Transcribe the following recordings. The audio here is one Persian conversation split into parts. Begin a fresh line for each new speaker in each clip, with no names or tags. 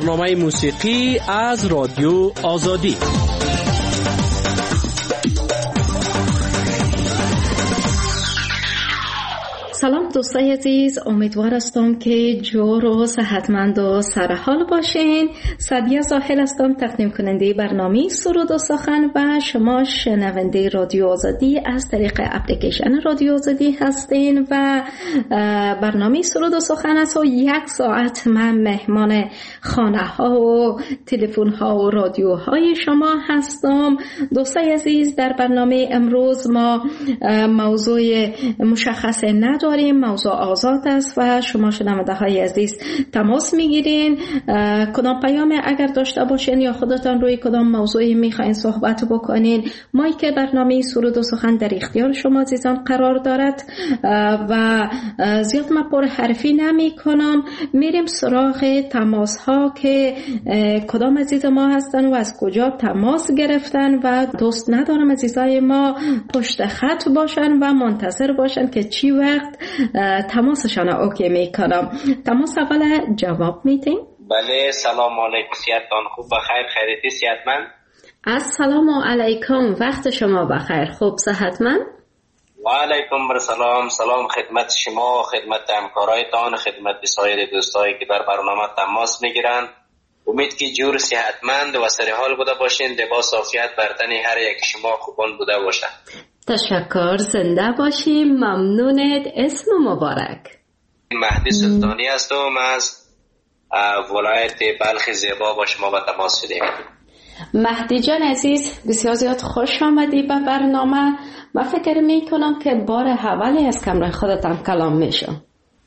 برنامه موسیقی از رادیو آزادی.
سلام دوستای عزیز، امیدوار هستم که جور و صحتمند و سرحال باشین. سعدیه زاهل هستم، تقدیم کننده برنامه سرود و سخن و شما شنونده رادیو آزادی از طریق اپلیکیشن رادیو آزادی هستین و برنامه سرود و سخن است و 1 ساعت من مهمان خانه ها و تلفن ها و رادیوهای شما هستم. دوستای عزیز، در برنامه امروز ما موضوع مشخص نداریم، موضوع آزاد است و شما شنونده های عزیز تماس میگیرین. کدام پیام اگر داشته باشین یا خودتان روی کدام موضوعی میخواین صحبت بکنین، مایک برنامه سرود و سخن در اختیار شما عزیزان قرار دارد و زیاد من پر حرفی نمی کنم. میریم سراغ تماس ها که کدام عزیز ما هستن و از کجا تماس گرفتن و دوست ندارم عزیزای ما پشت خط باشن و منتظر باشن که چی وقت تماسشان اوکی میکنم. تماس اول جواب میدین؟
بله، سلام علیکم، صحتتان خوب؟ بخیر؟ خیریتی؟ صحتمند؟
السلام علیکم، وقت شما بخیر، خوب صحتمند؟
و علیکم السلام. سلام خدمت شما، خدمت همکارایتان، خدمت سایر دوستایی که در برنامه تماس میگیرن. امید که جور صحتمند و سرحال بوده باشین، لباس عافیت بر تن هر یک شما خوبان بوده باشه.
تشکر، زنده باشیم، ممنونت. اسم مبارک؟
مهدی سلطانی هستم، از ولایت بلخ زیبا با شما به تماس شدیم.
مهدی جان عزیز، بسیار زیاد خوش آمدی به برنامه. من فکر می کنم که بار اولی از کمره خودتان کلام میشم.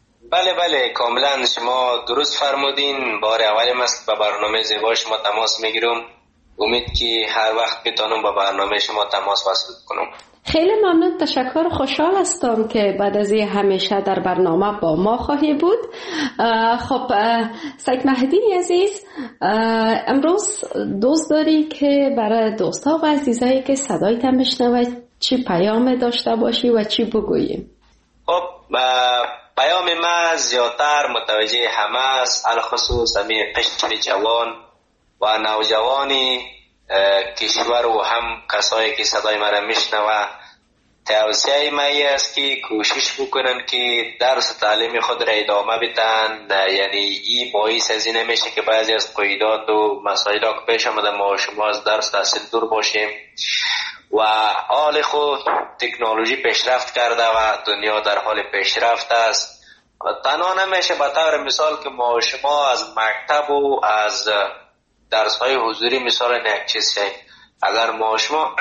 بله کاملا شما درست فرمودین، بار اولی است که به برنامه زیبا شما تماس میگیرم. امید که هر وقت بتونم با برنامه شما تماس وصل کنم.
خیلی ممنون، تشکر. خوشحال هستم که بعد از همیشه در برنامه با ما خواهی بود. خب سید مهدی عزیز، امروز دوست داری که برای دوستا و عزیزایی که صدایت میشنوه چی پیام داشته باشی و چی بگوییم؟
خب پیام ما زیادتر متوجه همه است، الخصوص همه قشر جوان و نوجوانی کشور و هم کسایی که صدای مرا میشنوه. توصیه ما است که کوشش بکنن که درس تعلیم خود را ادامه بدن. یعنی این باعث از این میشه که بعضی از قیودات و مسائل که پیش آمده ما شما از درس تحصیل دور باشیم و حال خود تکنولوژی پیشرفت کرده و دنیا در حال پیشرفت است. تنها نمیشه به طور مثال که ما شما از مکتب و از درس های حضوری مثال یک چیز شیم. اگر ما شما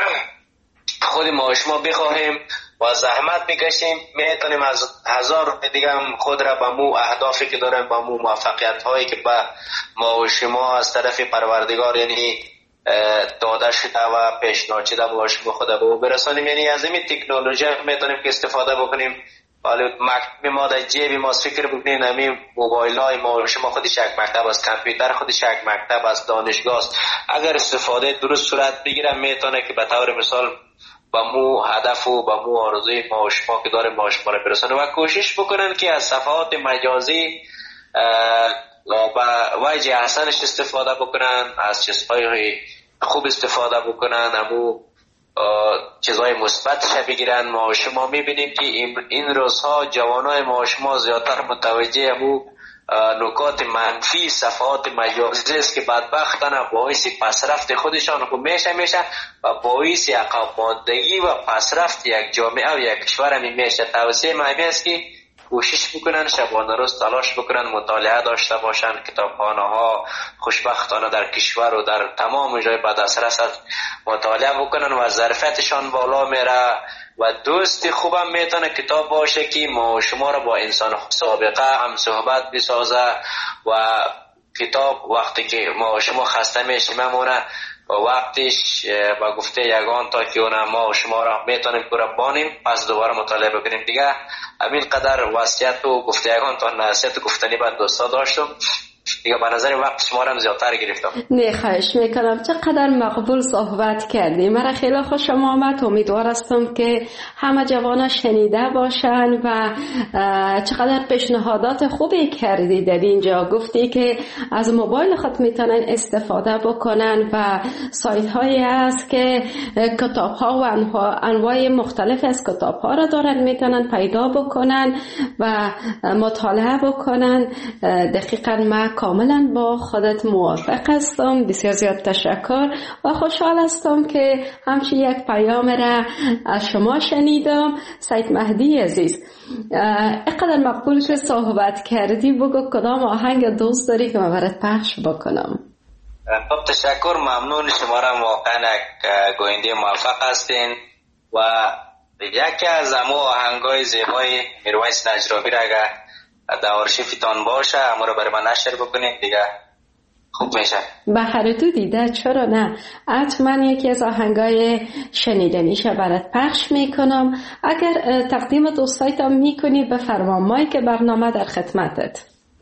خود ما شما بخواهیم و زحمت بکشیم میتونیم از 1000 دیگه خود را به مو اهدافی که داریم، به مو موفقیت هایی که به ما و شما از طرف پروردگار یعنی داده شده و پیشنهاد شده با شما خود به برسانیم. یعنی از این تکنولوژی میتونیم که استفاده بکنیم. حالا مکتب ما در جیب ما فکر بکنین، همین موبایل های ما شما خودش یک مکتب است، کامپیوتر خودش یک مکتب است، دانشگاه است. اگر استفاده درست صورت بگیره میتونه که به طور مثال با مو هدف و با مو آرزوی ما و شما که داریم ما شما را برسانه و کوشش بکنن که از صفحات مجازی با وجه احسنش استفاده بکنن، از چیزهای خوب استفاده بکنن، امو چیزهای مثبتش بگیرن. ما شما میبینیم که این روزها جوانای ما شما زیادتر متوجه امو نکات منفی صفحات مجازی است که بدبختانه باعث پسرفت خودشان میشه و باعث عقب ماندگی و پسرفت یک جامعه و یک کشور میشه. توصیه من است که کوشش بکنن شبانه روز تلاش بکنن، مطالعه داشته باشن، کتابخانه ها خوشبختانه در کشور و در تمام جای به دسترس مطالعه بکنن و ظرفیتشان بالا میره و دوست خوبم میتونه کتاب باشه که ما شما را با انسان سابقه هم صحبت بسازه و کتاب وقتی که ما شما خسته میشیم مونه و وقتش با گفته یگان تا که اون ما شما را میتونیم بانیم پس دوباره مطالعه بکنیم دیگه. همین قدر وصیت و گفته یگان تا نصیحت گفتنی بعد دوستا داشتم دیگه به نظر وقت شما را هم زیادتر گرفتم.
نه خواهش میکنم، چقدر مقبول صحبت کردی. مرا خیلی خوشم آمد. امیدوار هستم که همه جوانا شنیده باشن و چقدر پیشنهادات خوبی کردی. در اینجا گفتی که از موبایل خود میتونن استفاده بکنن و سایت هایی هست که کتاب ها و انواع مختلف از کتاب ها را دارن میتونن پیدا بکنن و مطالعه بکنن. دقیقاً ما کاملا با خودت موافق هستم. بسیار زیاد تشکر و خوشحال هستم که همچین یک پیام را از شما شنیدم. سید مهدی عزیز، اینقدر مقبول که صحبت کردی، بگو کدام آهنگ دوست داری که من برات پخش بکنم.
خب تشکر، ممنون. شما را واقعا گوینده موفق هستین و یکی از امو آهنگای زیبای میرویس نجرابی را اگر در آرشیفتان باشه اما رو برای من نشر بکنید دیگه خوب میشه.
بخیر تو دیده، چرا نه؟ حتما یکی از آهنگای شنیدنیش برات پخش میکنم. اگر تقدیم دوستایتم میکنی بفرما، مایک برنامه در خدمتت.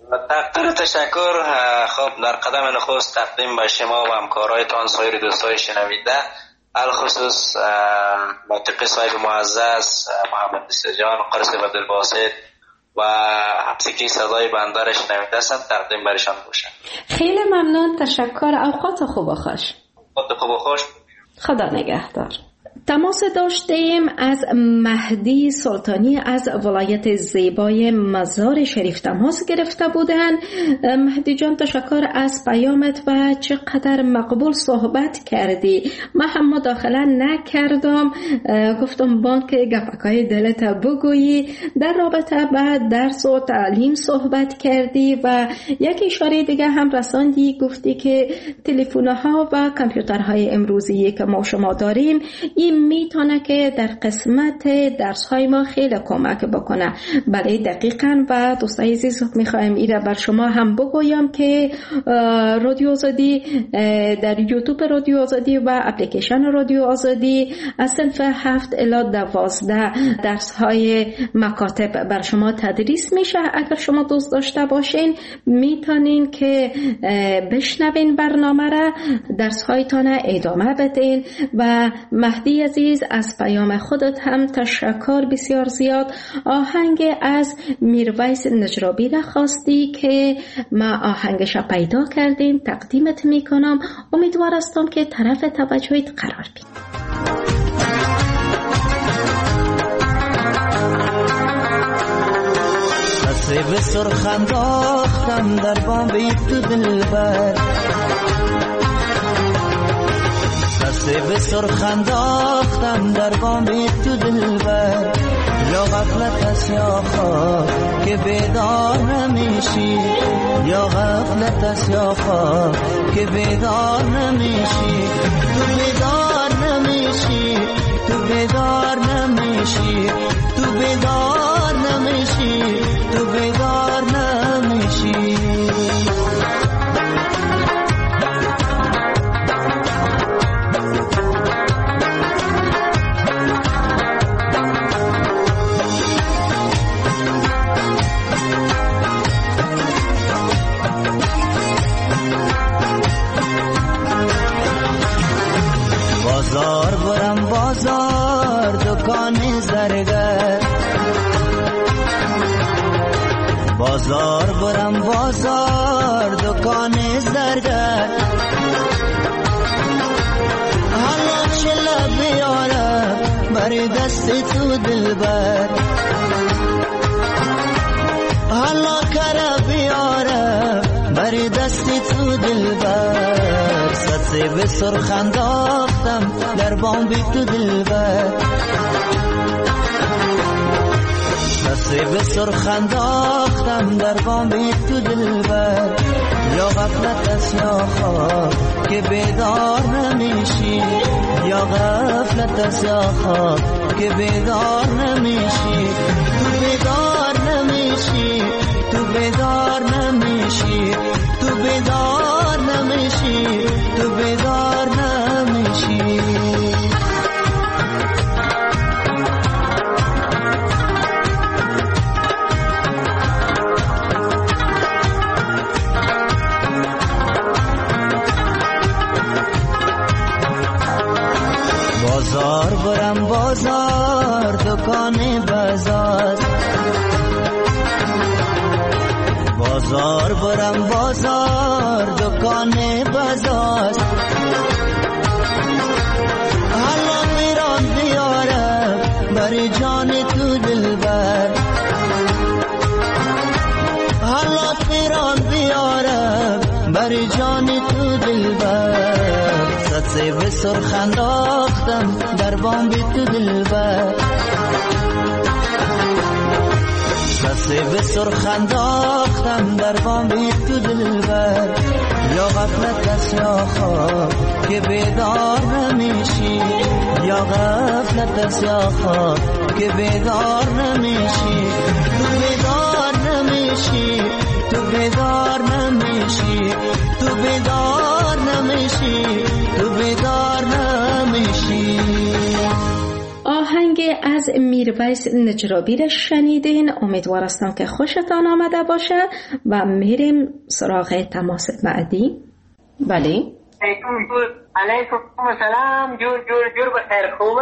تشکر. خب در قدم نخست تقدیم به شما و همکارایتان، سایر دوستای شنونده، الخصوص موسیقی صاحب معزز محمد استجان، قرص عبدالباسط و موسیقی صدای بنده را شنونده هستم، تقدیم برشان باشه.
خیلی ممنون، تشکر. اوقات خوب و خوش.
اوقات خوب و خوش.
خدا نگهدار. تماس داشتیم از مهدی سلطانی از ولایت زیبای مزار شریف تماس گرفته بودن. مهدی جان تشکر از پیامت و چقدر مقبول صحبت کردی. من هم مداخله نکردم، گفتم بانک گپکای دلت بگویی. در رابطه با درس و تعلیم صحبت کردی و یک اشاره دیگه هم رساندی، گفتی که تلفن‌ها و کامپیوترهای امروزی که ما شما داریم این میتونه که در قسمت درس های ما خیلی کمک بکنه. بله دقیقاً. و دوستای عزیز میخوایم ایره بر شما هم بگویم که رادیو آزادی در یوتیوب رادیو آزادی و اپلیکیشن رادیو آزادی از صنف 7 الی 12 درس های مکاتب بر شما تدریس میشه. اگر شما دوست داشته باشین میتونین که بشنوین برنامه را، درس هایتان ادامه بدین. و مهدی عزیز از پیام خودت هم تشکر بسیار زیاد. آهنگ از میرویس نجرابی را خواستی که ما آهنگش پیدا کردیم، تقدیمت میکنم. امیدوار هستم که طرف توجهت قرار بید.
به سرخ انداختم در بام تو دلبر، به سرخ انداختم در بام تو دلبر. یا غفلت است یا خواب که بیدار نمیشی، یا غفلت است یا خواب که بیدار نمیشی. تو بیدار نمیشی، تو بیدار نمیشی، تو بیدار نمیشی، تو بیدار نمیشی. بازار برم بازار دکان زرگر، بازار برم بازار دکان زرگر. حالا چلا بیارم بری دست تو دلبر، حالا کرا بیارم بری دست تو دلبر. سطح به سرخ انداختم در بام بی تو دلبر، سطح به سرخ انداختم در بام بی تو دلبر. یا غفلت است یا خواب که بیدار نمیشی، یا غفلت است یا خواب که بیدار نمیشی. تو بیدار نمیشی، تو بیدار نمیشی، تو بیدار نمیشی، تو بیدار نمیشی. بازار برم بازار دکان بازار، بازار برم بازار دکان بازار، حالا میرم بیارم بر جان تو دلبر، حالا میرم بیارم بر جان تو دلبر، سطسه به سرخ انداختم در بام بی تو دلبر، سطسه به سرخ انداختم در بام بی تو دلبر، یا غفلت است یا خواب که بیدار نمیشی، یا غفلت است یا خواب که بیدار نمیشی، تو بیدار نمیشی، تو بیدار نمیشی، تو بیدار نمیشی، تو بیدار نمیشی.
آهنگ از میرویس نجرابی را شنیدین. امیدوار هستم که خوشتان آمده باشه و میریم سراغ تماس بعدی. بله
علیکم السلام. جور بخیر. خوب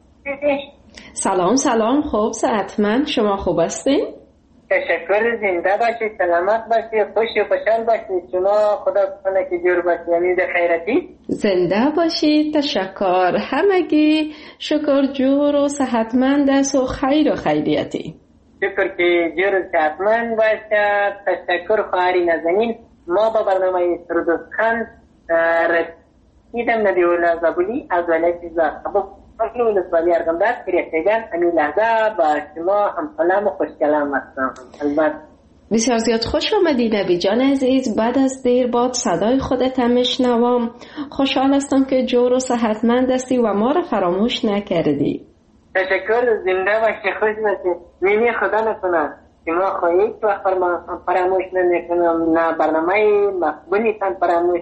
سلام خوب صحتمند. شما خوب هستین؟
تشکر. زنده باشید، سلامت باشید، خوش و خوشحال باشید. شما خدا کنه که جور باشید. یعنی خیرتی
زنده باشید. تشکر. همگی شکر جور و صحتمند است و خیر و خیریتی.
شکر که جور و صحتمند باشد. تشکر خواهری نازنین. ما با برنامه سرودستخان رسیدم نبی الله زابلی از ولایت زابل ولسوالی ارغنداب کریشگان. همین لحظه با شما هم سلام و خوش کلام هستم. البته
بسیار زیاد خوش آمدی نبی جان عزیز. بعد از دیر باد صدای خودت هم میشنوم. خوشحال هستم که جور و صحتمند هستی و ما را فراموش نکردی.
تشکر. زنده باشی، خوش باشی. میمی خدا نکنه که ما خواهید و فراموش نکنم، نه برنامه مقبولی تن فراموش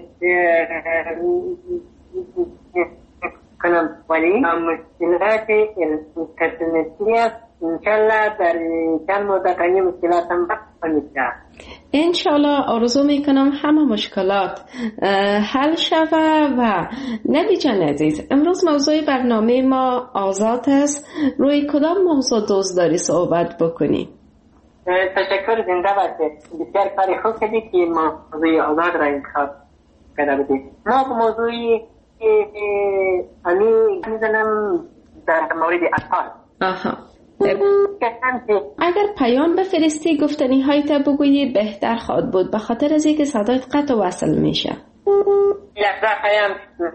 کنم، ولی مشکلات اینترنتی است. انشالله در چند مدت این مشکلات هم بکنیده.
انشالله آرزو میکنم همه مشکلات حل شوه. و نبی جان عزیز، امروز موضوع برنامه ما آزاد است. روی کدام موضوع دوست داری صحبت بکنی؟
تشکر. زنده باشید. بسیار کاری خوب کردید که موضوع آزاد را انتخاب کرده بودید. ما به موضوع میزنم در مورد اطفال.
آها. اگر پیام بفرستی گفتنی هایت بگویی بهتر خواهد بود، به خاطر از اینکه صدایت قطع و وصل میشه.
لحظه پیام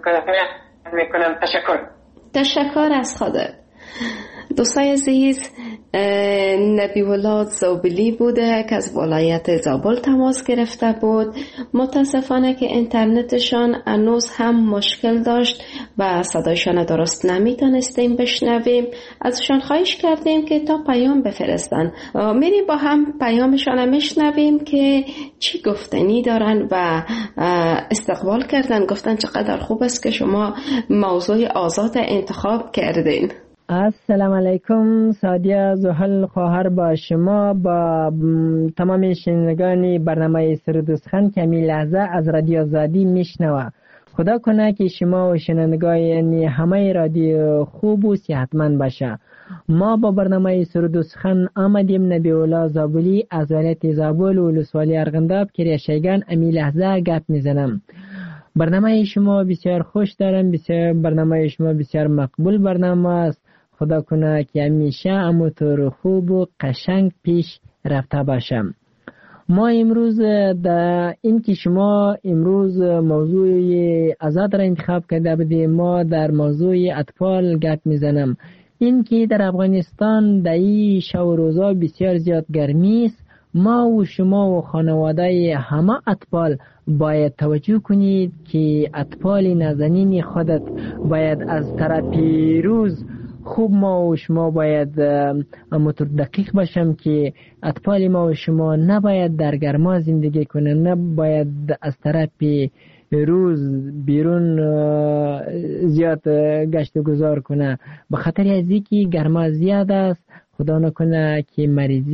میکنم.
تشکر از خودت. دوستای عزیز، نبی الله زابلی بوده که از ولایت زابل تماس گرفته بود. متاسفانه که اینترنتشان هنوز هم مشکل داشت و صدایشان درست نمیتونستیم بشنویم. ازشان خواهش کردیم که تا پیام بفرستن. میریم با هم پیامشان میشنویم که چی گفتنی دارن و استقبال کردن. گفتن چقدر خوب است که شما موضوع آزاد انتخاب کردین.
السلام علیکم. سادیه زحل خواهر با شما با تمام شنوندگان برنامه سرودستخان که می لحظه از رادیو آزادی میشنوه. خدا کنه که شما و شنوندگان همه رادیو خوب و صحتمند باشه. ما با برنامه سرودستخان آمدیم. نبی الله زابلی از ولایت زابل و ولسوالی ارغنداب کریشگان امی لحظه گپ میزنم. برنامه شما بسیار خوش دارم. برنامه شما بسیار مقبول برنامه است. خدا کنه که همیشه همونطور خوب و قشنگ پیش رفته باشم. ما امروز در این که شما امروز موضوع آزاد را انتخاب کرده بودیم، ما در موضوع اطفال گپ میزنم. این که در افغانستان در این شب روزا بسیار زیاد گرمی است. ما و شما و خانواده همه اطفال باید توجه کنید که اطفال نازنین خودت باید از طرف روز خوب ما و شما باید همونطور دقیق باشم که اطفال ما و شما نباید در گرما زندگی کنه، نباید از طرف روز بیرون زیاد گشت و گذار کنه، به خاطر از اینکه گرما زیاد است. خدا نکنه که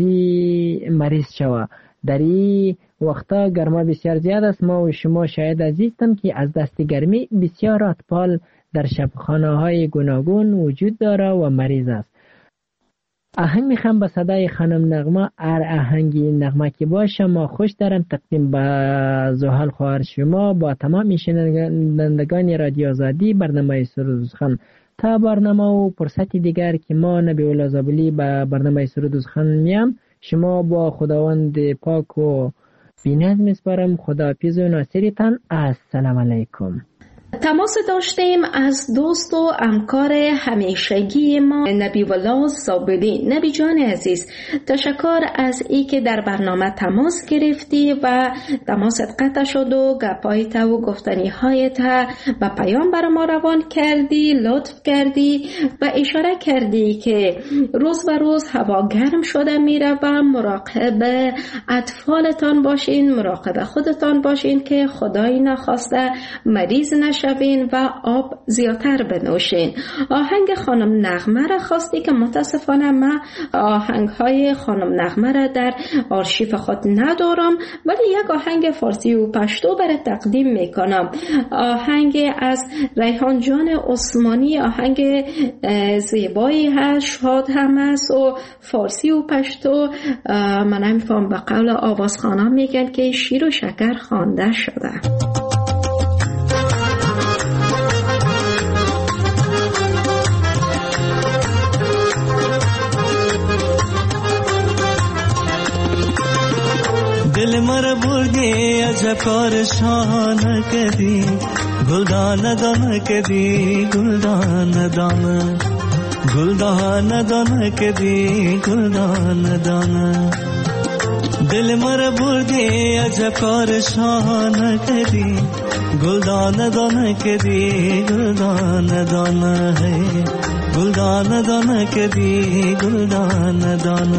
مریض شوه. در این وقتا گرما بسیار زیاد است. ما و شما شاید عزیزم که از دست گرمی بسیار اطفال در شبخانه های گوناگون وجود داره و مریض است. آهنگ میخوام با صدای خانم نغمه، هر آهنگی نغمه که باشه ما خوش دارم تقدیم به زحل خواهر شما با تمام شنوندگان رادیو آزادی برنامه سرودوزخان. تا برنامه و فرصتی دیگر که ما نبی الله زابلی به برنامه سرودوزخان میام، شما با خداوند پاک و بینت میسپارم. خداحافظ و ناصرتان. السلام علیکم.
تماس داشتیم از دوست و همکار همیشگی ما نبی الله زابلی. نبی جان عزیز، تشکر از ای که در برنامه تماس گرفتی و تماست قطع شد و گپایت و گفتنی هایت و پیام بر ما روان کردی، لطف کردی و اشاره کردی که روز به روز هوا گرم شده میره و مراقب اطفالتان باشین، مراقب خودتان باشین که خدایی نخواسته مریض نشوین و آب زیادتر بنوشین. آهنگ خانم نغمه را خواستی که متاسفانه من آهنگ های خانم نغمه را در آرشیف خود ندارم، ولی یک آهنگ فارسی و پشتو برای تقدیم میکنم. آهنگ از ریحان جان عثمانی، آهنگ زیبایی هست، شاد هم است و فارسی و پشتو. من نمیفهم به قول آوازخوانا میگن که شیر و شکر خوانده شده.
دل مر بردی عجب کار شان کدی، گلدان دان کدی، گلدان دان، گلدان دان کدی، گلدان دان. دل مر بردی عجب کار شان کدی، گلدان دان کدی، گلدان دان ہے، گلدان دان کدی، گلدان دان.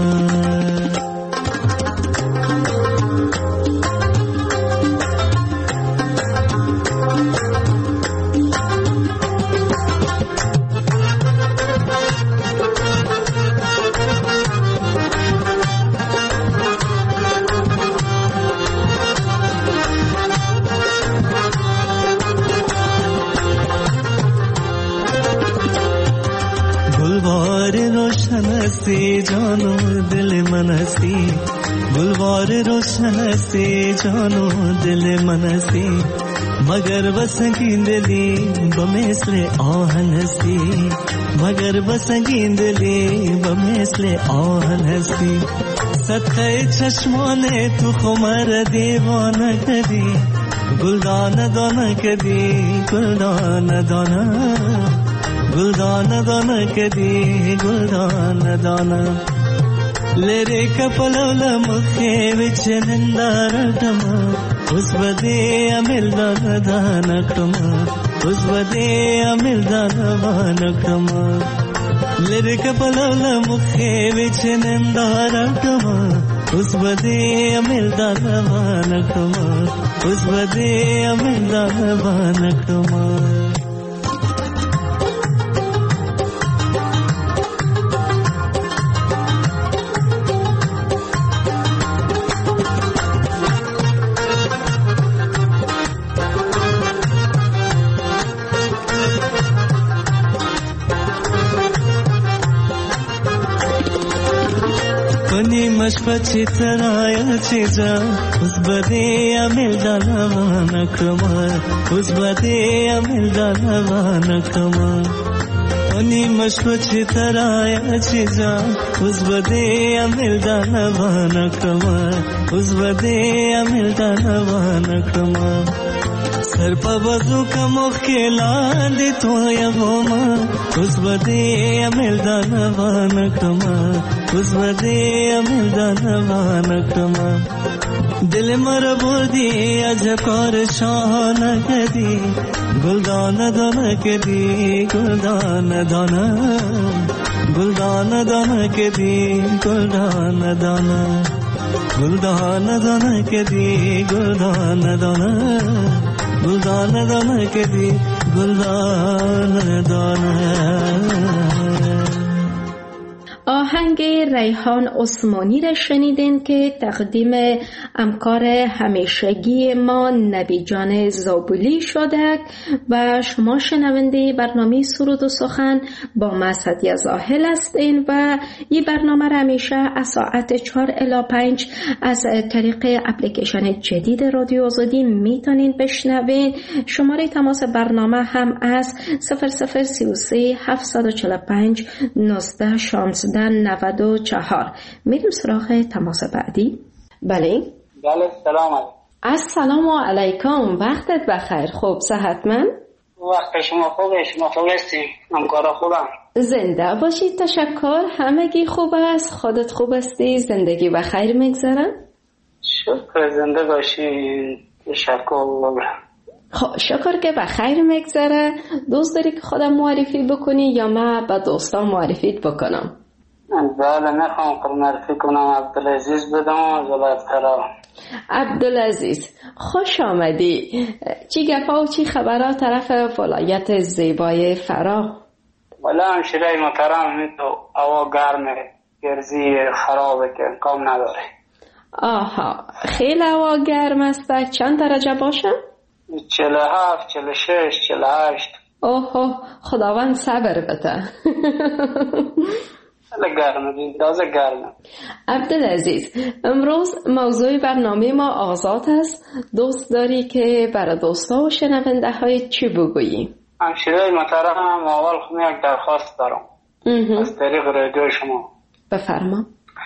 جانو دل منسی، گلوار روشن سی جانو دل منسی، مگر بسنگین دلی بمثل آهن سی، مگر بسنگین دلی بمثل آهن سی. صدقه چشمان تو خمر دیوانه کدی، گلدان دانه کدی، گلدان دانه، گلدان دانه کدی، گلدان دانه. لری کپلول مخه وچ نندارتم، اس بدی امل دان دانکم، اس بدی امل دانکم. لری کپلول مخه وچ نندارتم، اس بدی امل دانکم، اس بدی امل دانکم. مشپچی ترایا چیزا اس بدی امل دانوان کما، اس بدی امل دانوان کما. انی مشپچی ترایا چیزا اس بدی امل دانوان کما، اس بدی امل دانوان کما. سر پا بازو کا مخیلان دی تو یا گوما، اس بدی امل دانوان کما، اس بدی امل دانوان کما. دل مر بودی عجب کار شان کدی، گلدان دان کدی، گلدان دانا، گلدان دان کدی، گلدان دانا، گلدان دان کدی، گلدان دانا، گلدان دان کدی، گلدان دانا.
آهنگ ریحان عثمانی را شنیدین که تقدیم همکار همیشگی ما نبی جان زابلی شده و شما شنونده برنامه سرود و سخن با ما سعدیه زاهل هستین و این برنامه را همیشه از ساعت 4 الی 5 از طریق اپلیکیشن جدید رادیو آزادی میتونین بشنوین. شماره تماس برنامه هم از 0033 745 19 16 94. میریم سراغ تماس بعدی. بله
سلام علیکم.
السلام علیکم، وقتت بخیر. خوب صحتمند؟
وقت شما خوبه؟ شما خوب هستی؟ همکارا خوبم؟
زنده باشید. تشکر. همگی خوب است؟ خودت خوب هستی؟ زندگی بخیر میگذره؟
شکر زنده باشی. تشکر.
خب شکر که بخیر میگذره. دوست داری که خودم معرفی بکنی یا من به دوستان معرفیت بکنم؟
بله نخوام معرفی کنم. عبدالعزیز بدم از ولایت فرا.
عبدالعزیز خوش آمدی. چی گپا و چی خبرها طرف ولایت زیبای فرا؟
والا همشیره محترم، تو هوا گرمه، گرزی خرابه که کام نداره.
آها خیلی هوا گرم است. چند درجه باشه؟
47 46 48.
اوه خداوند صبر بده.
خیلی گرمه، تازه گرمه.
عبدالعزیز امروز موضوع برنامه ما آزاد است. دوست داری که برای دوستا و شنونده های چی بگویی؟
همشیره محترم، اول یک درخواست دارم از طریق رادیو شما.
بفرما.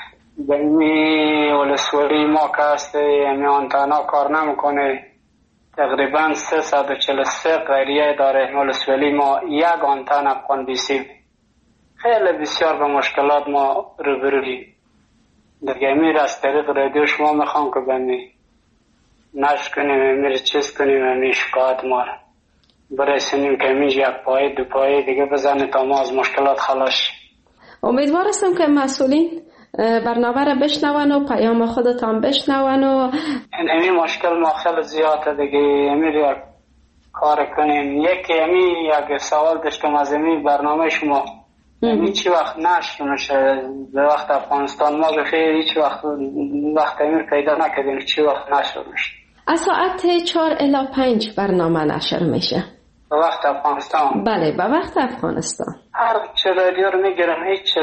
بینی ولسوالی ما که هسته یعنی آنتنا کار نمیکنه، تقریبا 343 قریه داره ولسوالی ما، یک آنتن افغان بیسیم. خیلی بسیار به مشکلات ما روبرویم. دیگه امیر از طریق رادیو شما میخوام که بینی نشر کنیم، امیر چیز کنیم، امیر شکایت ما برسونیم که امیر یک پایه دو پایه دیگه بزنه تا ما از مشکلات خلاص.
امیدوار هستم که مسئولین برنامه را بشنون و پیام خودتان بشنون و
این مشکل ما خیلی زیاده دیگه. امیر یک کار کنیم. یک سوال داشتم از این برنامه شما، چی وقت نشر میشه به وقت افغانستان؟ ما بخیر هیچ وقت امیر پیدا نکردیم چی وقت نشر میشه.
از ساعت 4 الی 5 برنامه نشر میشه
به وقت افغانستان.
بله به وقت افغانستان.
هر چه رادیو رو میگیرم هیچ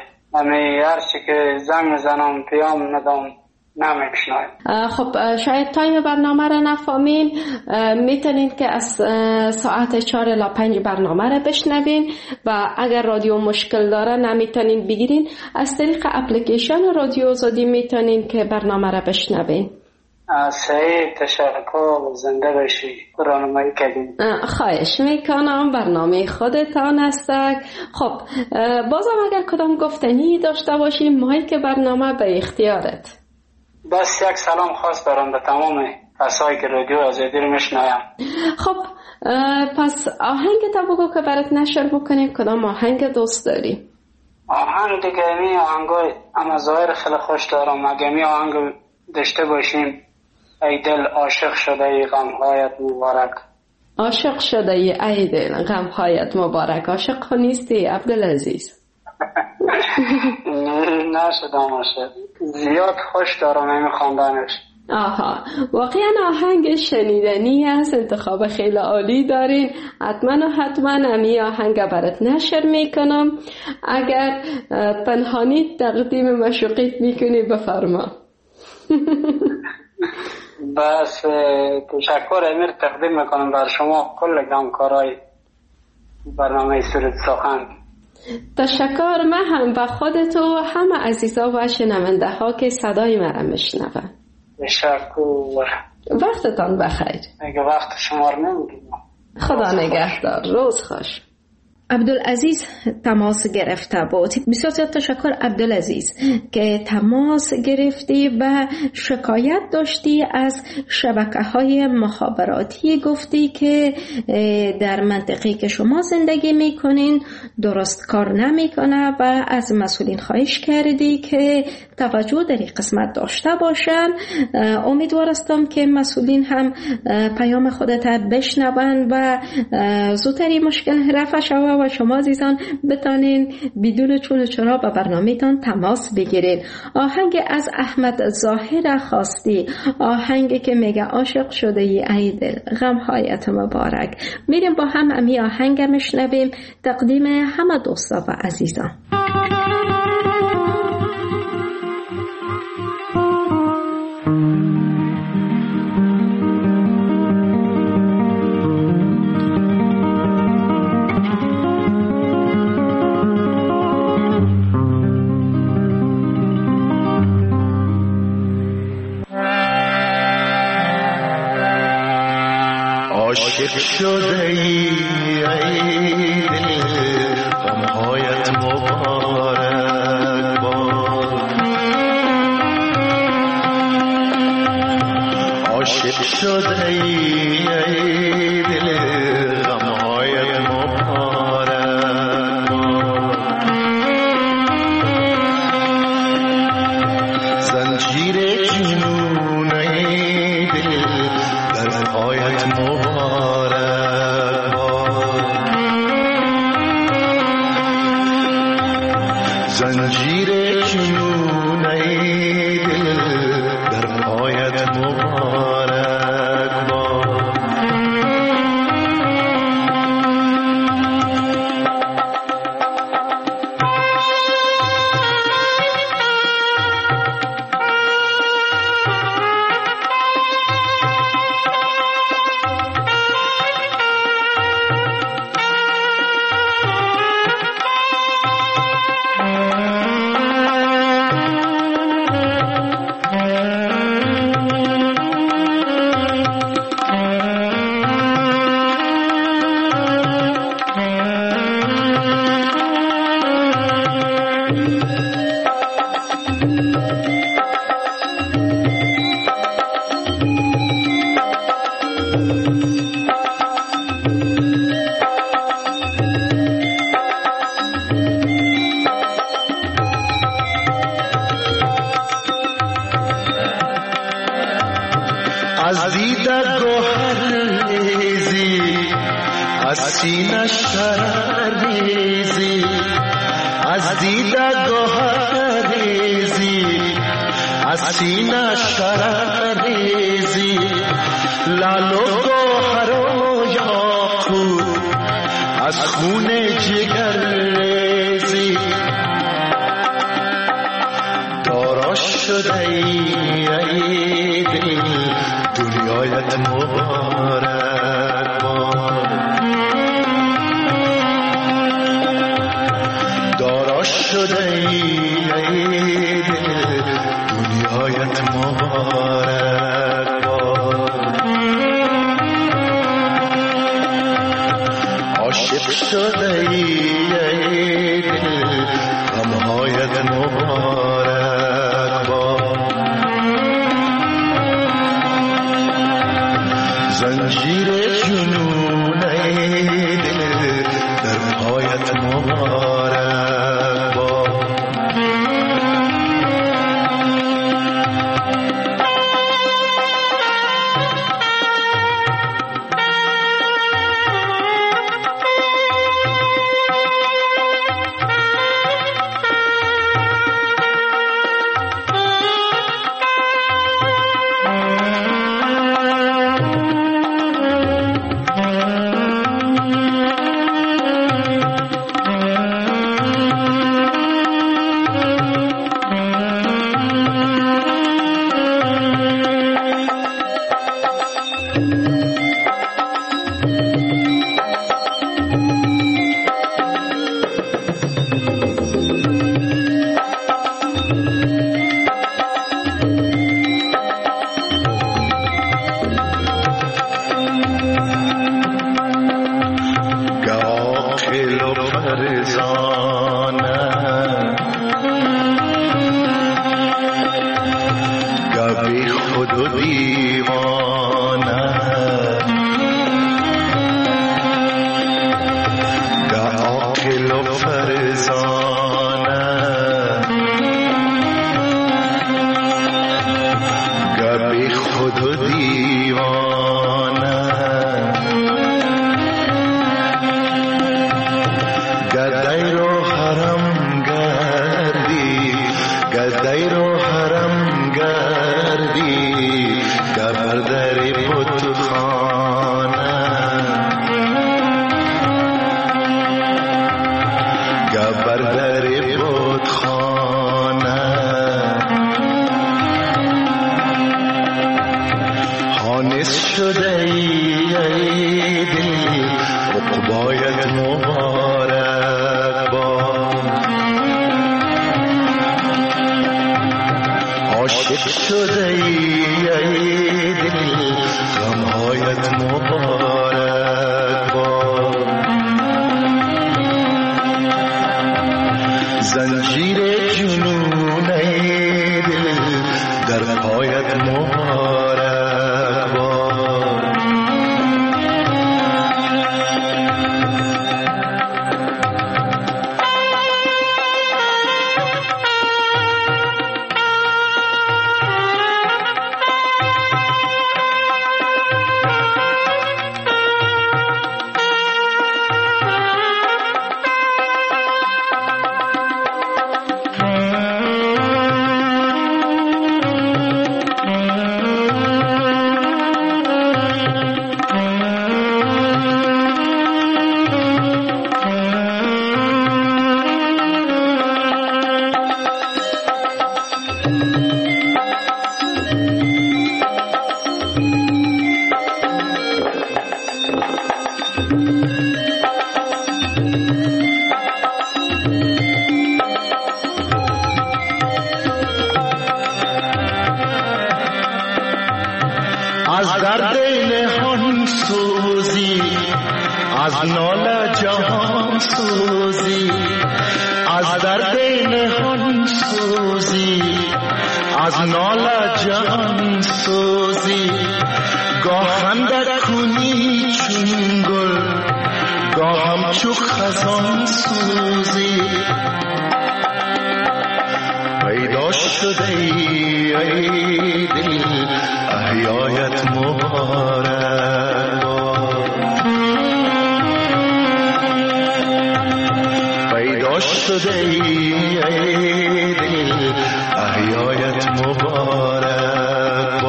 هر چی که زنگ میزنم پیام ندام نمیشنویم.
خب شاید تایم برنامه را نفهمین. میتونین که از ساعت 4 الی 5 برنامه را بشنوین و اگر رادیو مشکل داره نمیتونین بگیرین، از طریق اپلیکیشن رادیو آزادی میتونین که برنامه را بشنوین.
صحیح، تشکر. زنده باشی. راهنمایی کردین.
خواهش میکنم. برنامه خودتان است. خب بازم اگر کدام گفتنی داشته باشی مایک برنامه به اختیارت.
بس یک سلام خاص دارم به تمام کسایی که رادیو آزادی رو میشنویم.
خب پس آهنگ تا بگو که برات نشر بکنیم. کدام آهنگ دوست داری؟
آهنگ دیگه می آهنگای اما ظاهر خیلی خوش دارم. اگه می آهنگ داشته باشیم، ای دل عاشق شده ای غمهایت مبارک.
عاشق شده ای دل غمهایت مبارک. عاشق نیستی عبدالعزیز؟
نشدم عاشق. زیاد خوش دارم این خواندنش.
آها واقعا آهنگ شنیدنی است. انتخاب خیلی عالی دارین. حتما امی آهنگ برات نشر میکنم. اگر پنهانی تقدیم مشوقیت میکنی بفرما.
بس تشکر امیر تقدیم میکنم بر شما کل همکارای برنامه سرود سخن.
تشکر. من هم و خودت و همه عزیزا و شنونده ها که صدای مرا میشنون.
تشکر.
وقتتان بخیر.
اگه وقت شما رو نمیگیم.
خدا نگهدار. روز خوش. عبدالعزیز تماس گرفته بود. بسیار زیاد تشکر عبدالعزیز که تماس گرفتی و شکایت داشتی از شبکه‌های مخابراتی. گفتی که در منطقه‌ای که شما زندگی میکنین درست کار نمیکنه و از مسئولین خواهش کردی که توجه در این قسمت داشته باشن. امیدوار هستم که مسئولین هم پیام خودت بشنون و زودتر این مشکل رفع شود و شما عزیزان بتانین بدون چون و چرا به برنامه‌تان تماس بگیرین. آهنگ از احمد ظاهر خواستی، آهنگی که میگه عاشق شده ای دل غمهایت مبارک. میریم با هم امی آهنگ میشنویم، تقدیم همه دوستا و عزیزان.
عاشق شده ای دل غمهایت مبارک باد، عاشق شده ای دل غمهایت مبارک باد، زنجیر جنون ای دل در پایت مبارک باد، زنجیر جنون ای دل در پایت مبارک باد. از دیده گوهر ریزی، از سینه شرر ریزی، از دیده گوهر ریزی، از سینه شرر ریزی، لال و گوهر و یاقوت از خون جگر ریزی، دارا شده ای دل دنیایت مبارک باد، دارا شده ای دل دنیایت مبارک باد، عاشق شده ای دل غمهایت مبارک باد، زنجیر جنون ای دل در پایت مبارک باد. رو حرم گردی گدای رو حرم گردی گبر دری بود خانه گبر دری بود خانه حانس شده ای دل عقبایت مبارک باد عاشق شده ای دل غمهایت مبارک باد زنجیر جنون ای دل در پایت مبارک باد از درد نهان سوزی از ناله جهان سوزی از درد نهان سوزی از ناله جهان سوزی گاهم در کنی چون گل گاهم چو خزان سوزی پیدا شده ای دل احیایت مبارک پیدا شده ای دل احیایت مبارک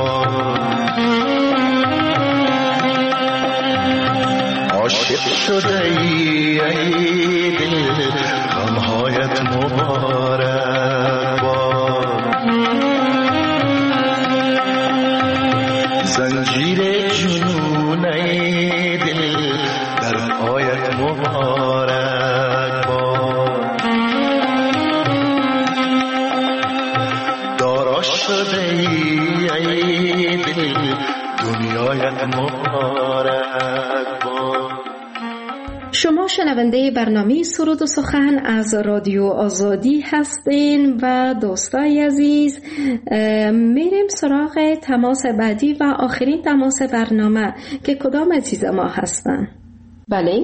عاشق شده ای دل غمهایت مبارک زنجیر جنون ای دل در پایت مبارک باد دارا شده ای دل دنیایت مبارک باد.
شما شنونده برنامه سرود و سخن از رادیو آزادی هستین و دوستای عزیز میریم سراغ تماس بعدی و آخرین تماس برنامه که کدام عزیز ما هستن؟ بله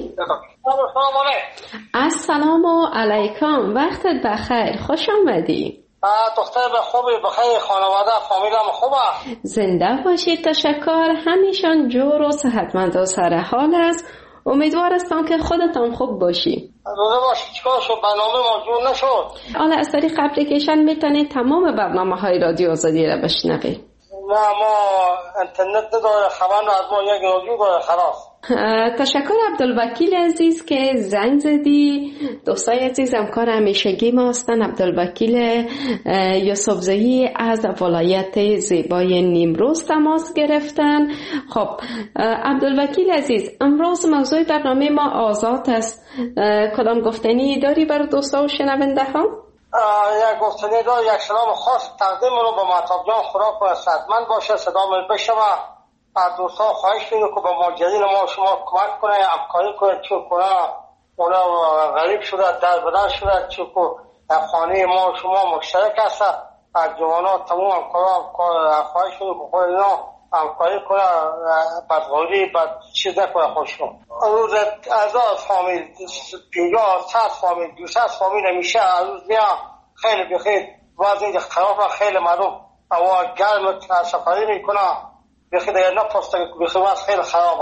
السلام علیکم وقتت بخیر خوش آمدی
دختر به خوبی بخیر خانواده فامیلم خوبه
زنده باشید تشکر همیشان جور و صحتمند و سر حال است امیدوار هستم که خودتان خوب باشی
روزه باشی چیکار شد برنامه موجود نشد
حالا از طریق اپلیکیشن میتونید تمام برنامه های رادیو آزادی را بشنوید
نه ما اینترنت نداره خبر نه از ما یک رادیو داره خلاص
تشکر عبدالوکیل عزیز که زنگ زدی دوستای عزیز همکار همیشگی ما هستن عبدالوکیل یوسفزایی از ولایت زیبای نیمروز تماس گرفتن خب عبدالوکیل عزیز امروز موضوع برنامه ما آزاد است کدام گفتنی داری برای دوستا و شنونده ها؟
یک گفتنی دار یک سلام خاص تقدیم رو به مهتاب جان خدا کنه صحتمند باشه صدا من بشنوه از دوستا خواهش می‌کنم که به ماجرین ما شما کمک کنه همکاری کنه چون اونا غریب شده در بدر شده چون خانه ما شما مشترک هست از جوانان تمام همکارا خواهش می‌کنم که خود اینا همکاری کنه بدغوری بد چیز نکنه خوشم روز از فامیل 50 فامیل 200 فامیل میشه روز میام خیلی بخیر وضعیت خرابه خیلی مردم هوا گرم سفری میکنه بخیر دیگه نپسته بخیر وضع خیلی خرابه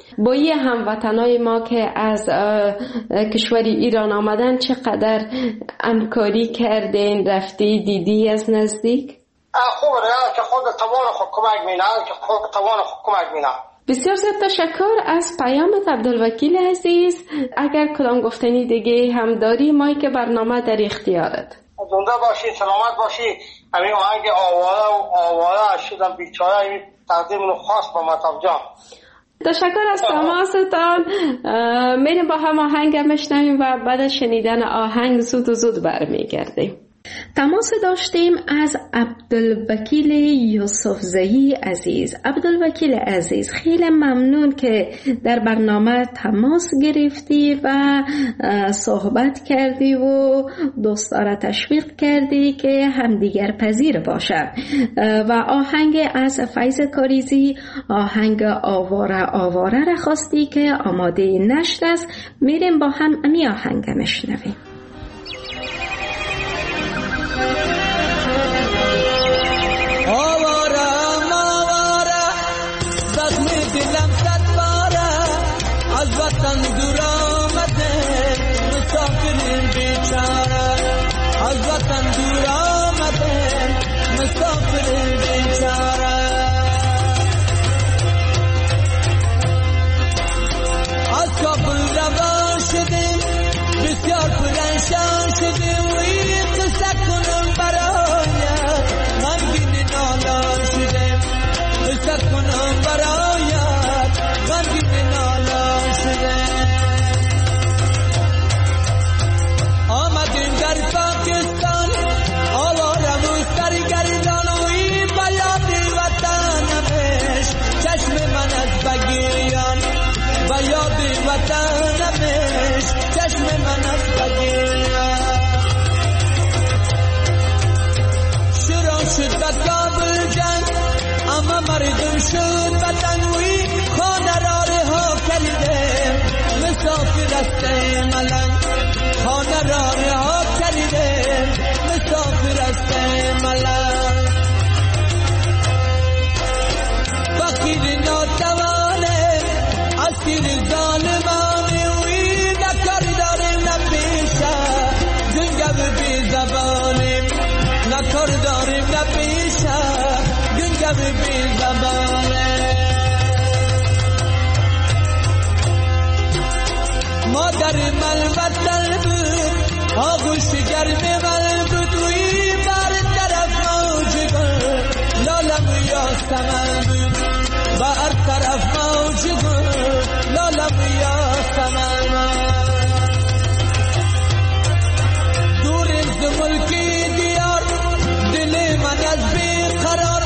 با یه هموطنای ما که از کشور ایران آمدن چقدر همکاری کردین، رفتی دیدی از نزدیک؟
خوب راه که خود توان خود کمک می‌کنه.
بسیار زیاد تشکر از پیامت عبدالوکیل عزیز. اگر کدام گفتنی دیگه هم داری، مایی که برنامه در اختیارت.
زنده باشی، سلامت باشی. همین آهنگ آواره شدم بیچاره تقدیم خاص با مطلب جان.
تشکر از تماستان. میریم با هم آهنگ میشنویم و بعد از شنیدن آهنگ زود برمیگردیم.
تماس داشتیم از عبدالوکیل یوسفزئی عزیز. عبدالوکیل عزیز، خیلی ممنون که در برنامه تماس گرفتی و صحبت کردی و دوستان تشویق کردی که همدیگر پذیر باشد و آهنگ از فیض کاریزی، آهنگ آواره را خواستی که آماده نشد است. میریم با هم امی آهنگ مشنویم.
مردم شد وطنوی خانه را رها کردیم مسافر است ملنگ خانه را رها کردیم مسافر است ملنگ فقیر ناتوانه اسیر ظالمانه وی نکار داریم نپیشه گنگو بی زبانیم نکار داریم نپیشه بی زبانه مادر من وطن بود آغوش گرم من بود وی بر طرف موج بود لالم یاستمن بود بر طرف موج بود لالم یاستمن دور از ملکی دیار دل من از بی قرار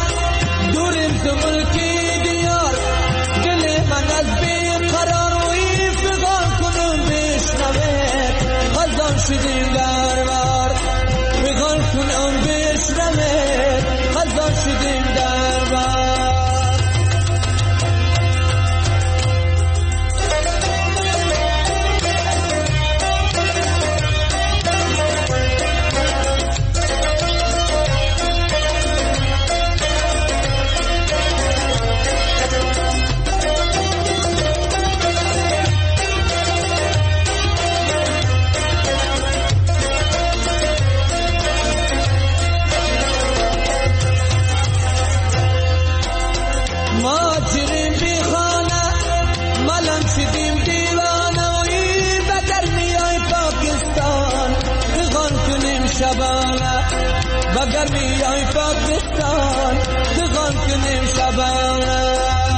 ملکی دیار دل من از بی قرار وی فغان کنم بشنوه خزان شدیم دربار فغان کنم بشنوه خزان شدیم دربار اگر میای پاکستان دغان کنیم شبانه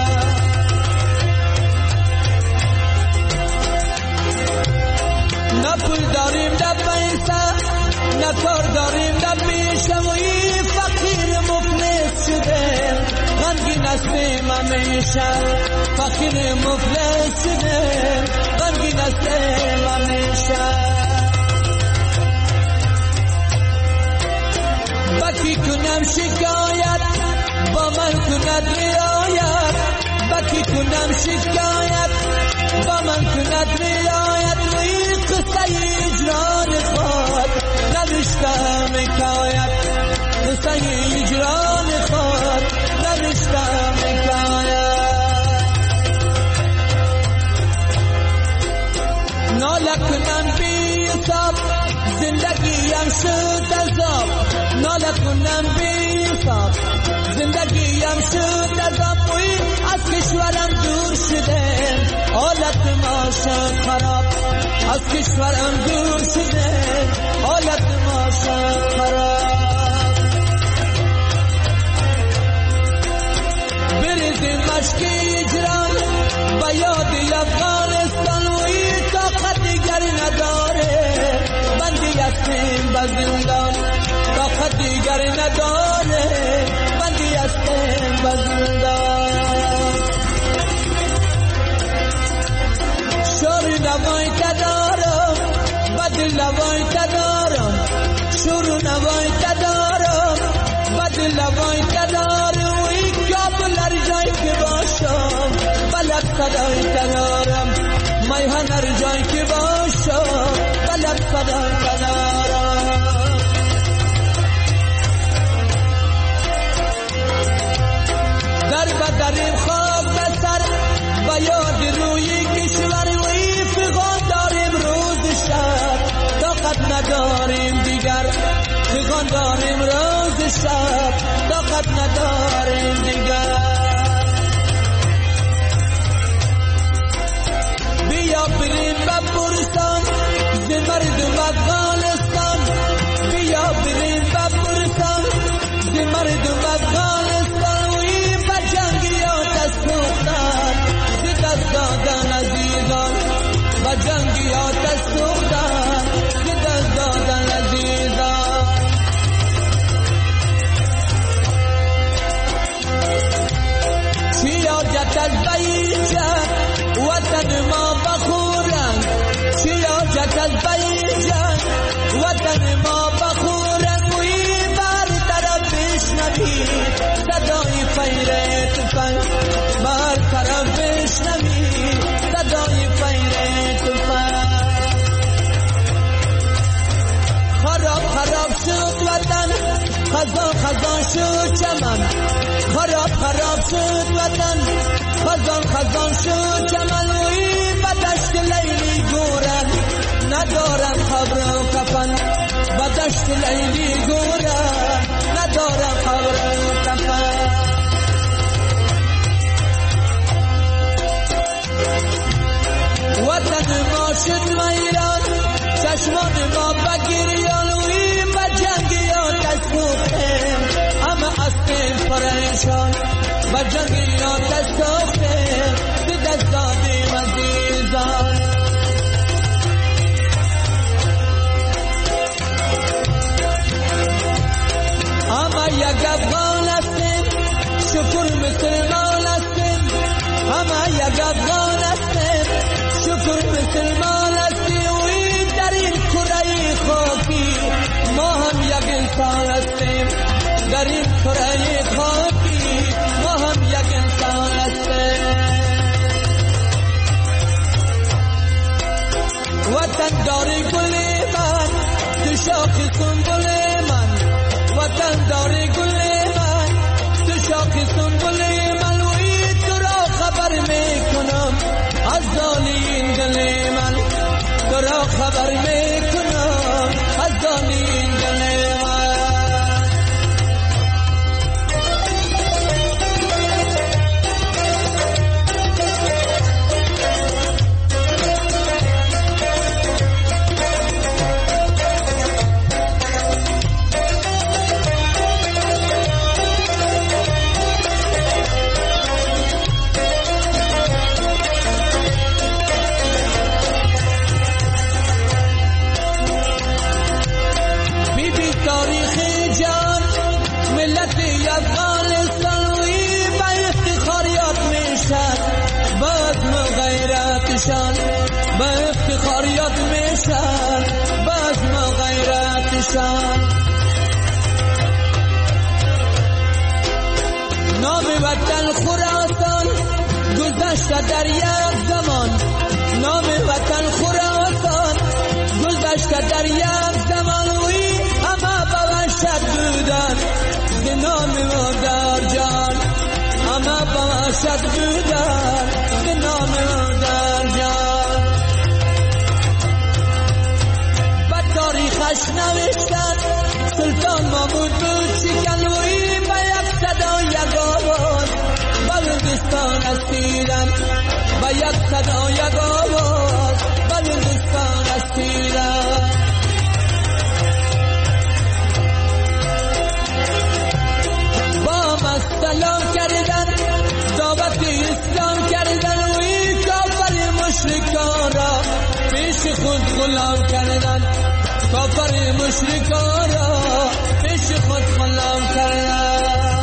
نه پول داریم نه پیسه نه کار داریم نه پیشه وی فقیر مفلس شده غمگین هستیم همیشه فقیر مفلس شده غمگین هستیم همیشه بکی کنم شکایت با من کند رعایت بکی کنم شکایت با من کند رعایت وی قصه اجران خود نوشتم حکایت قصه اجران خود نوشتم حکایت زندگیم شد عذاب ناله کنم بی حساب زندگیم شد عذاب از کشورم دور شده حالت ما شد خراب از کشورم دور شده حالت ما شد خراب بریزیم مشک اجران با یاد افغانستان و این طاقت دیگر نداره بندی هستیم به زندان طاقت دیگر نداره بندی هستیم به زندان شور نوای تدارم بدل نوای تدارم شور نوای تدارم بدل نوای تدارم و این کابل هر جایی که باشم بلد صدای تدارم میهن هر جایی که باشم بلد صدای تدارم در بدریم خواب بسر با یاد روی کشور و فغان داریم روز شب طاقت نداریم دیگر فغان داریم روز شب طاقت نداریم دیگر بیا بریم بپرسان ز مردم افغانستان بیا بریم بپرسان ز مردم افغانستان و این بجنگیات سوختن ز دست دادن عزیزان بجنگیات سوختن ز دست دادن عزیزان سیاجت از بیجت وطن ما بخورن سیاجت از بیجت وطن ما بخورن وی بر طرف بشنوی صدای فیر تفنگ بر طرف بشنوی صدای فیر تفنگ خراب خراب شد وطن خزان خزان شد چمن خراب خراب شد وطن خزان خزان شد چمن و این بدشت لیلی گورن ندارن خبر و کفن بدشت لیلی گورن ندارن خبر و کفن وطن ما شد میران چشمان ما بگیریان و این بجنگیات از سوختیم همه هستیم پریشان بجنگیات از سوختیم به دست دادیم عزیزان همه یک افغان هستیم شکر مسلمان هستیم همه یک افغان هستیم شکر مسلمان هستیم و این در این کره خاکی ما هم یک انسان هستیم در این کره خاکی ما هم یک انسان هستیم وطن داری گل من تو شاخ سنبل من وطن داری گل من تو شاخ سنبل من و این تو را خبر میکنم از دالین دل من تو را خبر میکنم از دالین دل من با افتخاریات میشن باز ما غیرتشان نام وطن خراسان گذشته در یک زمان نام وطن خراسان گذشته در یک زمان وی همه با وحشت بودن ز نام مادر جان همه با وحشت بودن ز نام مادر جان تاریخش نوشتن سلطان محمود بود شکنوی با یک صدا یک آواز بلوچستان اسیرم با یک صدا یک آواز بلوچستان اسیرم با مستلام کردن دعوت اسلام کردن و این کافر مشرکان را پیش خود غلام کردن کافر مشرکان را پیش خود غلام کردن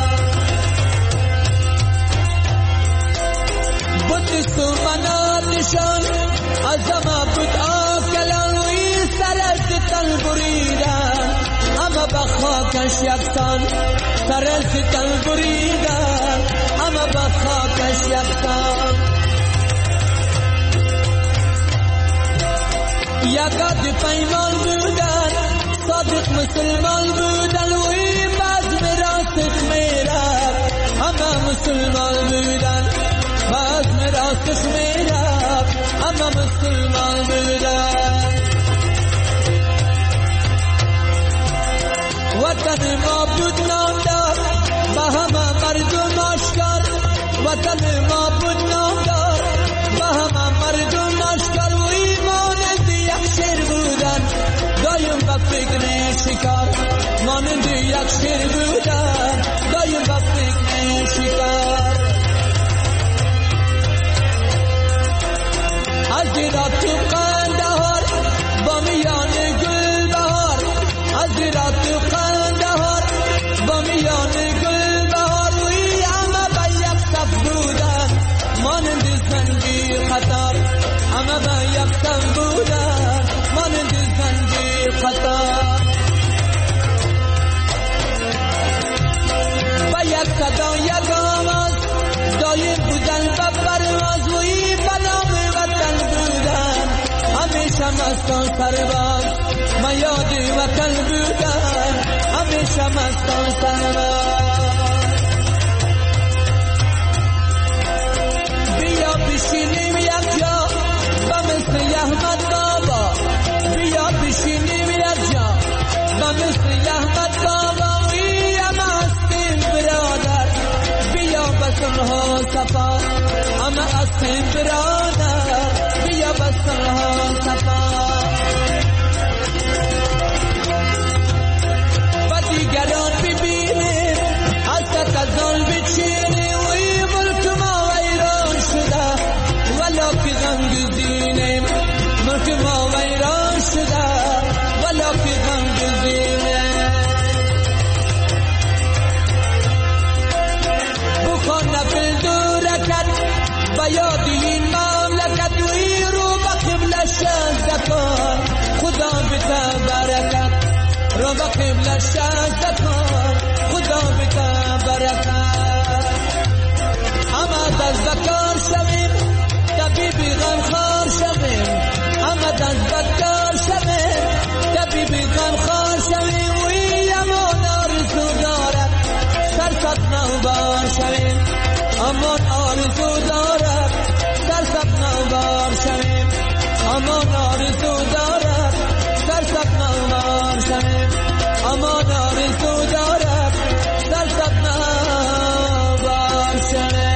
بود سومناتشان از معبود آکلان و این سرش تن بریدن اما به خاکش یکسان سرش تن بریدن اما به خاکش یکسان یکاد پیمان بودن صادق مسلمان بودن و این باز میراث میرفت اما مسلمان بودن باز میراث میرفت اما مسلمان بودن وطن ما بود نام دار با همه مردم آشکار وطن ما بود نام دار با همه مردم آشکار و ایمانند یک شیر بودن دایم با فکر شکار مانند یک شیر بودن دایم با فکر شکار از را تو قندهار با میان گل بهار از را تو قندهار با میان گل بهار وی همه با یک صف بودن مانند زنجیر قطار همه با یک صف بودن مانند زنجیر قطار با یک صدا یک آواز دایم بودن با پرواز وی بنام وطن بودن همیشه مستان سرباز ما یاد وطن بودن همیشه مستان سرباز بیا بشینیم یک جا با مثل احمد بابا بیا بشینیم یک جا با مثل احمد بابا وی اما هستیم برادر بیا بسرها صفا اما هستیم برادر بیا بسرها صفا و دیگران ببینیم حسد از آن بچینیم و این ملک ما ویران شده ولا که غم گزینیم ملک ما ویران شده ولا که غم گزینیم بخون نفل دورکت با یاد این مملکت و این رو با قبل شهزدکان خدا بتا برکت رو با قبل شهزدکان خدا بتا برکت اما دست بکار شویم طبیبی غمخوار شویم اما دست بکار شویم طبیبی غمخوار شویم و این امان آرزو دارد سرسد نوبار شویم امان آرزو دارد سرسد نوبار شویم امان آرزو دارد سرسد نوبار شویم امان آرزو دارد سرسد نوبار شویم.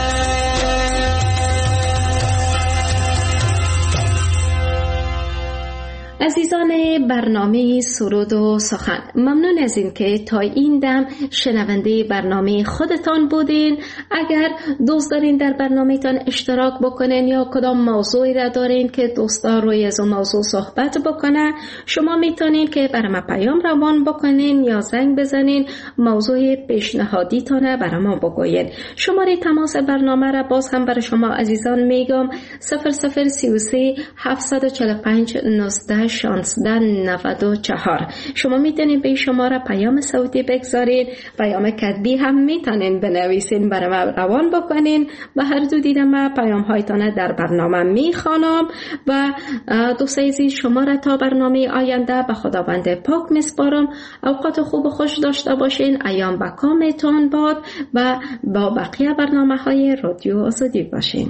عزیزان برنامه سرود و سخن، ممنون از این که تا این دم شنونده برنامه خودتان بودین. اگر دوست دارین در برنامه تان اشتراک بکنین یا کدام موضوعی را دارین که دوستا روی از اون موضوع صحبت بکنه، شما میتونین که برای ما پیام روان بکنین یا زنگ بزنین موضوع پیشنهادی تانه برای ما بگوین. شماره تماس برنامه را باز هم برای شما عزیزان میگم 0033 745 19 16 94. شما میتونید به شماره پیام صوتی بگذارید، پیام کتبی هم میتونین بنویسین برای ما روان بکنین و هر دو دیدم من پیام هایتان در برنامه میخوانم و دوست عزیز شما را تا برنامه آینده به خداوند پاک میسپارم. اوقات خوب و خوش داشته باشین، ایام به کامتان باد و با بقیه برنامه های رادیو آزادی باشین.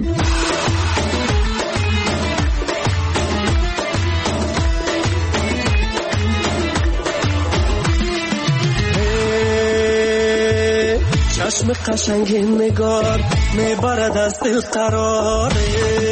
چشم قشنگ نگار میبرد از دل قراره،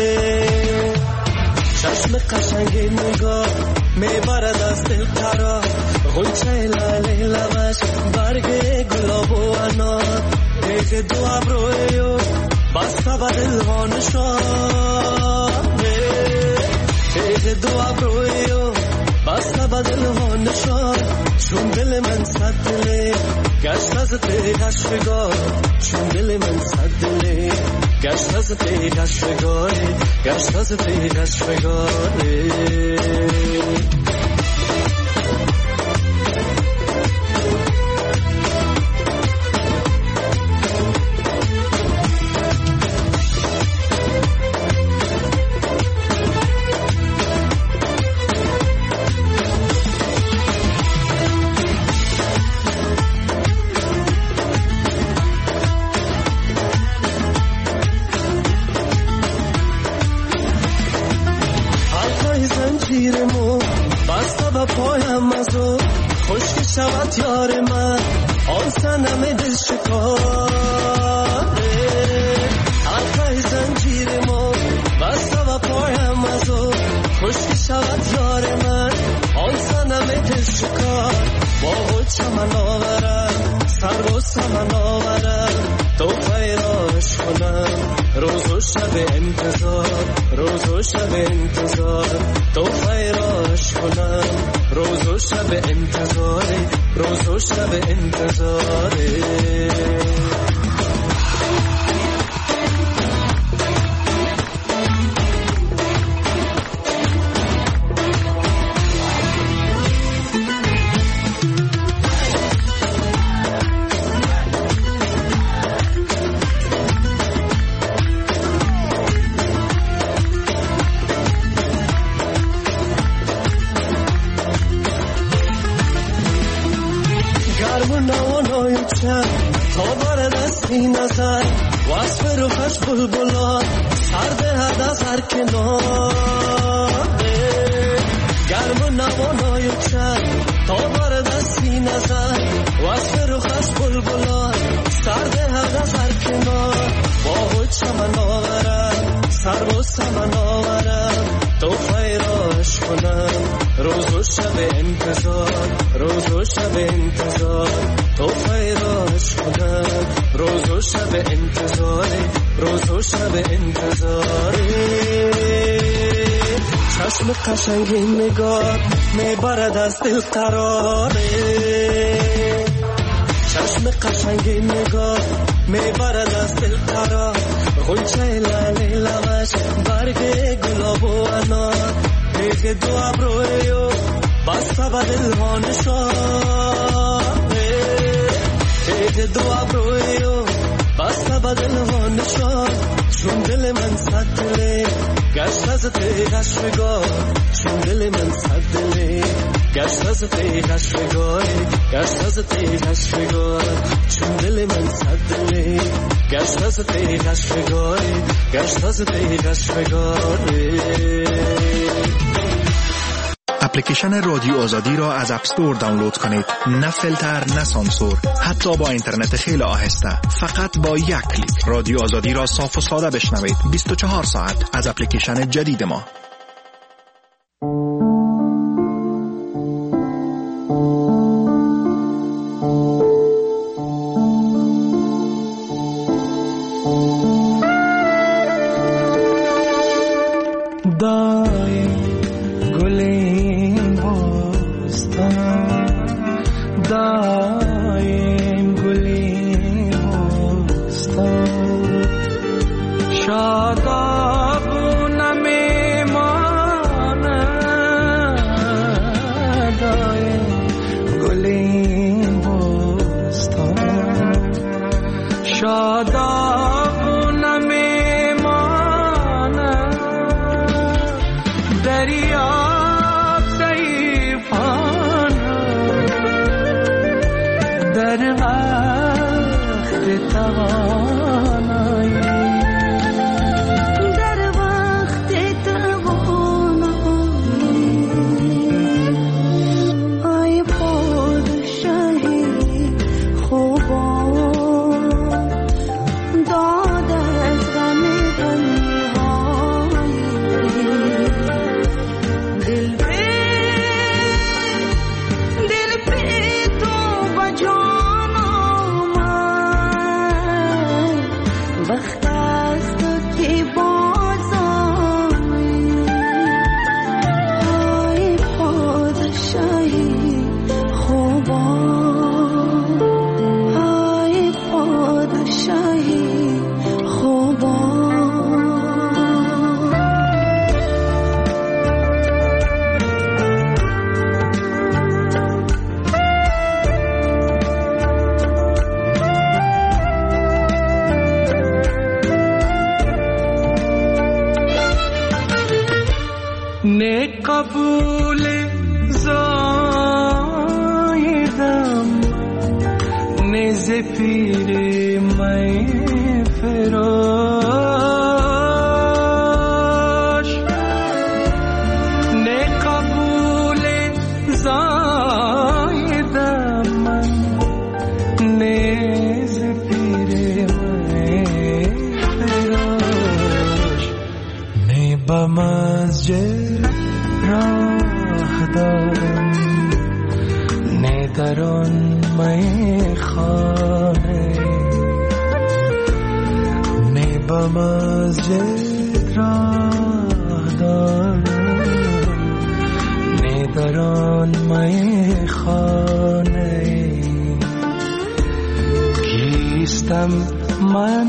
چشم قشنگ نگار میبرد از دل قرار، غنچه لاله لبش برگ گلاب و انار، دیگه دو ابروی بسته به دل ها نشانه، دیگه دو ابروی بسته به دل ها نشان، چون دل من صد دله گشت از تیغش بگار، چون دل من صد دله گشت از تیغش بگاره، گشت از تیغش بگاره. پایم از او خشک شود یار من، آن سنم دل شکاره، حلقه زنجیر ما بسته و پایم از او خشک شود یار من، آن سنم دل شکار، با خود چمن آورم سر و سمن آورم، تو فیراش کنم روز و شب انتظار، روز و شب انتظار، تو فیراش کنم روز و شب انتظاره، روز و شب انتظاره. تا بر دستی نظر وصف روحش بلبلان سرده هد از هر کناره، گرم و نوانای چند تا بر دستی نظر وصف روحش بلبلان سرده هد از هر کنار، با خود چمن آورم سر و سمن آورم، تو فیراش کنم روز و شب انتظار، روز و شب انتظار، تو فیراش کنم روز و شب انتظاره، روز و شب انتظاره. چشم قشنگ نگار میبرد از دل قراره، چشم قشنگ نگار میبرد از دل قرار، غنچه لاله لبش برگ گلاب و انار، دیگه دو ابروی بسته به دل ها نشانه، دیگه دو ابروی بسته به دل ها نشان، چون دل من صد دله گشت از تیغش بگار، چون دل من صد دله گشت از تیغش بگاره، گشت از تیغش بگاره، چون دل من صد دله گشت از تیغش بگاره، گشت از تیغش بگاره.
اپلیکیشن رادیو آزادی را از اپ استور دانلود کنید. نه فیلتر نه سانسور، حتی با اینترنت خیلی آهسته، فقط با یک کلیک رادیو آزادی را صاف و ساده بشنوید 24 ساعت از اپلیکیشن جدید ما.
زفیر مای فراش نه قبول زایدم من نه زفیر مای فراش نه با مسجد راه دارم نه در آن خانه می با مسجد راه دارم نه در آن می خانه کیستم من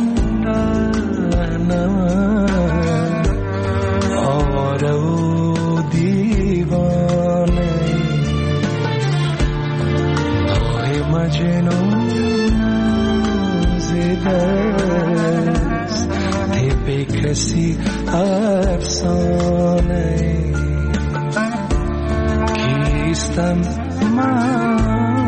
رهنمون آواره و دیوانه مجنون زدست تی به کسی افسانه کیستم من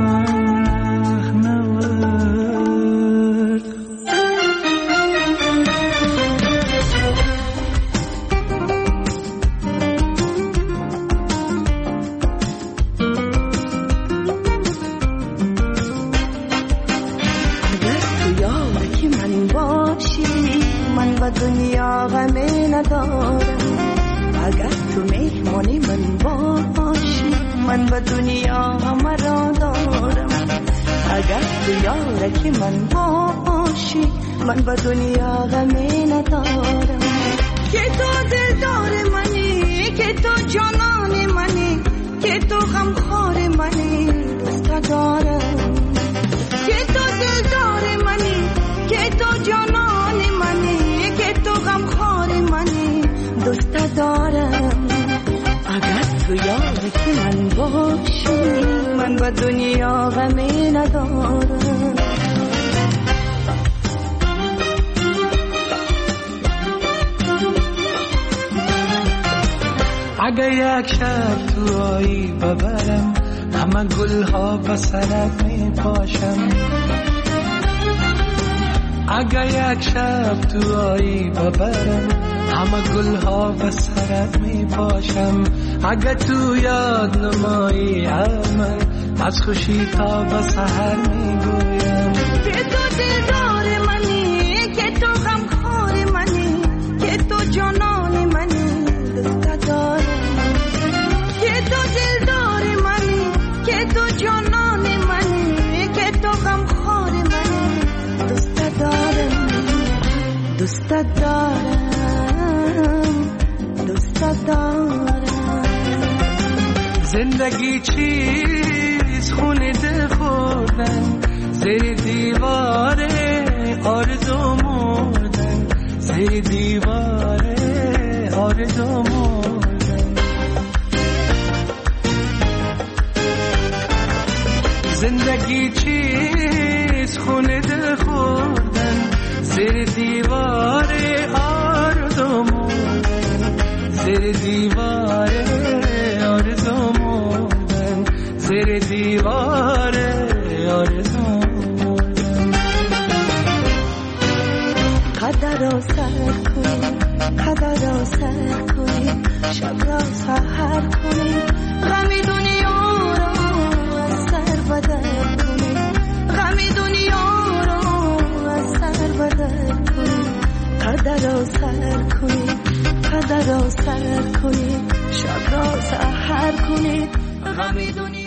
دنیا غمی ندارم اگر تو مهمانی من باشی من به دنیا غم را دارم اگر تو یارکی من باشی من به دنیا غمی ندارم که تو دلدار منی که تو جانان منی که تو غمخوار منی دوست دارم که تو دلدار منی که تو جانان منی تو غمخوار منی دوست دارم اگر تو یارکی من باشی من به دنیا غمی ندارم
اگر یک شب تو آیی ببرم همه گلها به سرت می پاشم اگر یک شب تو آیی ببرم همه گلها به سرت می پاشم اگر تو یاد نمایی عمل از خوشی تا به سحر می گویم
که تو دلدار منی که تو غمخوار منی که تو جانان منی دوست دارم که تو دلدار منی که تو جانان منی که تو غمخوار منی دوست دارم دوست دارم
زندگی چیز خونه دل خوردن زیر دیواره آرزو مردن زیر دیواره آرزو مردن زندگی چیز خونه دل خوردن زیر دیواره آرزو مردن زیر دیواره آرزو مردن زیر دیواره آرزو مردن
قدر را سر کنی قدر را سر کنی شب را سحر کنی غمی دنیا را از سر بدر کنی غمی دنیا را از سر بدر کنی قدر را سر کنی قدر را سر کنی شب را سحر کنی غمی دنیا